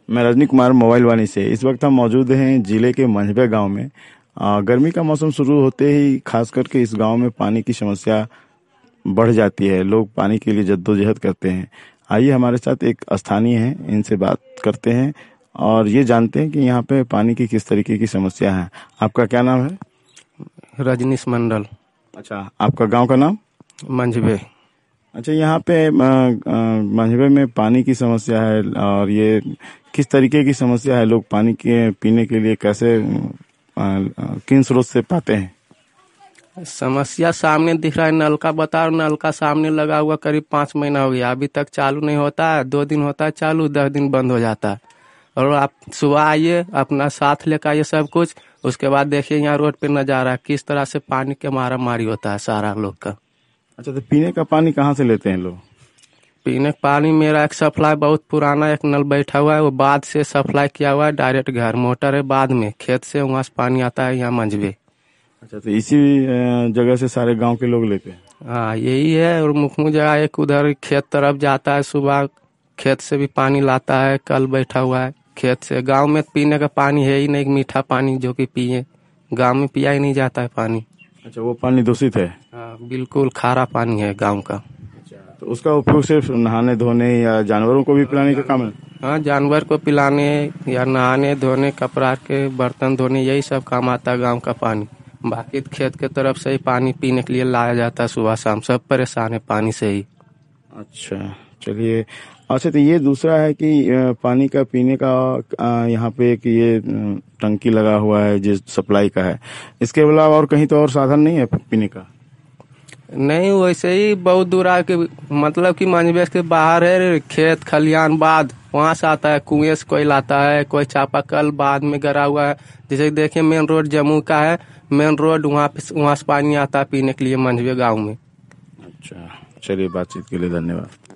मैं रजनी कुमार मोबाइल वाणी से। इस वक्त हम मौजूद हैं जिले के मंझवे गांव में। गर्मी का मौसम शुरू होते ही खास करके इस गांव में पानी की समस्या बढ़ जाती है। लोग पानी के लिए जद्दोजहद करते हैं। आइए हमारे साथ एक स्थानीय हैं, इनसे बात करते हैं और ये जानते हैं कि यहाँ पे पानी की किस तरीके की समस्या है। आपका क्या नाम है? रजनीश मंडल। अच्छा, आपका गांव का नाम? मंझवे। अच्छा, यहाँ पे मंझवे में पानी की समस्या है और ये किस तरीके की समस्या है? लोग पानी के पीने के लिए कैसे किन स्रोत से पाते हैं? समस्या सामने दिख रहा है, नलका बताओ। नलका सामने लगा हुआ करीब 5 महीना हो गया, अभी तक चालू नहीं होता है। 2 दिन होता है चालू, 10 दिन बंद हो जाता है। और आप सुबह आइए, अपना साथ लेकर आइए सब कुछ, उसके बाद देखिए यहाँ रोड पे नजारा किस तरह से पानी के मारा मारी होता है सारा लोग का। अच्छा, तो पीने का पानी कहाँ से लेते हैं लोग? पीने का पानी मेरा एक सप्लाई बहुत पुराना एक नल बैठा हुआ है, वो बाद से सप्लाई किया हुआ है डायरेक्ट घर। मोटर है बाद में, खेत से वहाँ से पानी आता है यहाँ मंझवे। अच्छा, तो इसी जगह से सारे गांव के लोग लेते हैं? हाँ यही है। और मुख्य जगह एक उधर खेत तरफ जाता है, सुबह खेत से भी पानी लाता है। कल बैठा हुआ है खेत से। गांव में पीने का पानी है ही नहीं, मीठा पानी जो कि पिए। गांव में पिया ही नहीं जाता है पानी। अच्छा, वो पानी दूषित है? हाँ बिल्कुल खारा पानी है गांव का। तो उसका उपयोग सिर्फ नहाने धोने या जानवरों को भी पिलाने का काम है? हाँ, जानवर को पिलाने या नहाने धोने, कपड़ा के बर्तन धोने, यही सब काम आता है गांव का पानी। बाकी खेत के तरफ से ही पानी पीने के लिए लाया जाता है सुबह शाम। सब परेशान है पानी से ही। अच्छा, चलिए। अच्छा, तो ये दूसरा है कि पानी का पीने का यहाँ पे एक ये टंकी लगा हुआ है जिस सप्लाई का है। इसके अलावा और कहीं तो और साधन नहीं है पीने का? नहीं, वैसे ही बहुत दूर आके, मतलब कि मंझवे के बाहर है खेत खलियान, बाद वहां से आता है। कुएं से कोई लाता है, कोई चापाकल बाद में गड़ा हुआ है। जैसे देखिए मेन रोड जम्मू का है, मेन रोड वहाँ से पानी आता है पीने के लिए मंझवे गाँव में। अच्छा, चलिए, बातचीत के लिए धन्यवाद।